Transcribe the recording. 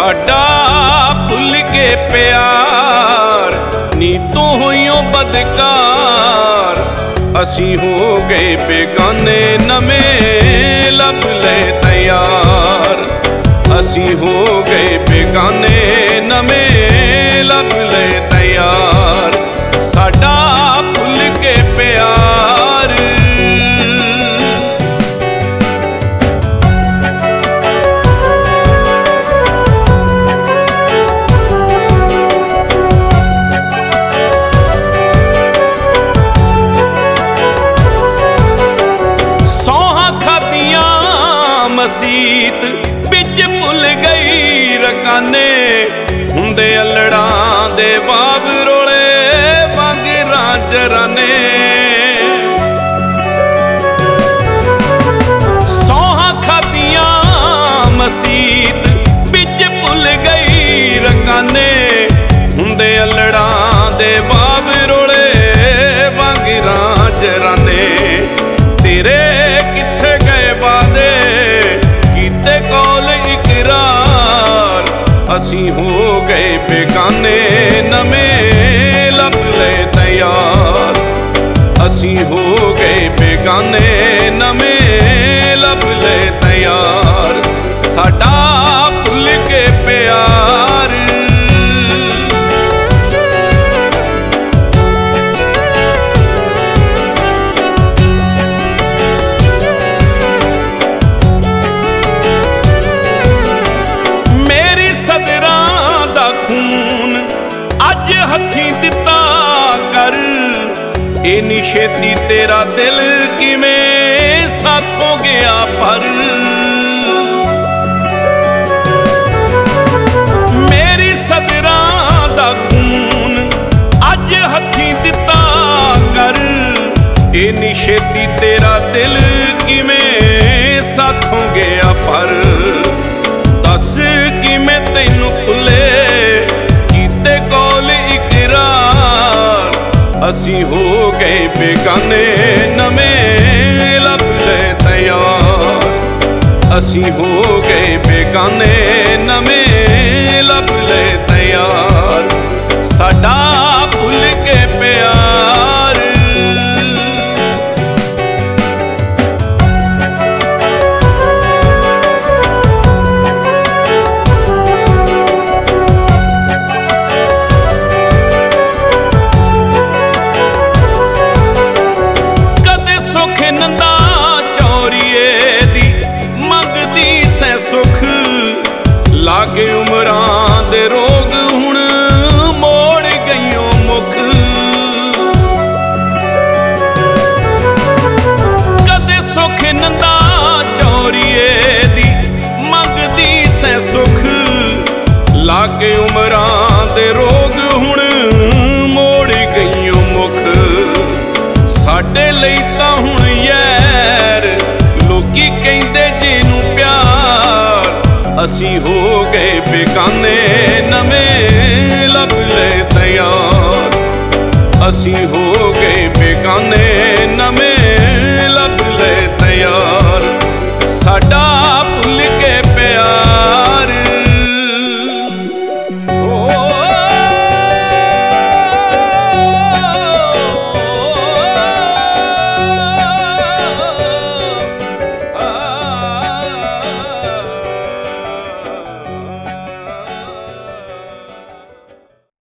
साडा भुल के प्यार नी तू होइयों बदकार। असी हो गए बेगाने नवें लब ले तैयार। असी हो गए बेगाने नवें लब ले तैयार। साडा भुल के प्यार मसीत बिच भुल गई रकाने। हुंदे अल्लड़ां दे बाग रोले वांगरां जराने। सौहां खादियां मसीत बिच भुल गई रकाने। हुंदे अल्लड़ां दे बाग रोले वांगरां जराने। तेरे किथे गए वादे कौल इकरार। असी हो गए बेगाने नवें लब ले तैयार। असी हो गए बेगाने नवें लब ले तैयार। साडा भुल के प्यार हथी दिता कर। इनी छेती तेरा दिल किवें साथों गया पर। मेरी सदरां दा खून अज हथी दिता कर। इनी छेती तेरा दिल किवें साथों गया पर। दस किवें तैनूं भुले कीते कौल इकरार। असी हो गए बेगाने नवें लब ले तैयार। असी हो गए बेगाने नवें लब ले तैयार। साडा भुल के प्यार सुख लागे। उमरां दे रोग हुण मोड़ गईयों मुख। कदे सुख नंदा चौरीए दी मंगदी सै सुख। लागे उमरां दे रोग हुण मोड़ गईयों मुख। साडे लई तां हुण यार लोकी कहंदे जिनूं प्यार। असी हो गए बेगाने नवें लब ले तैयार। असी हो गए बेगाने नवें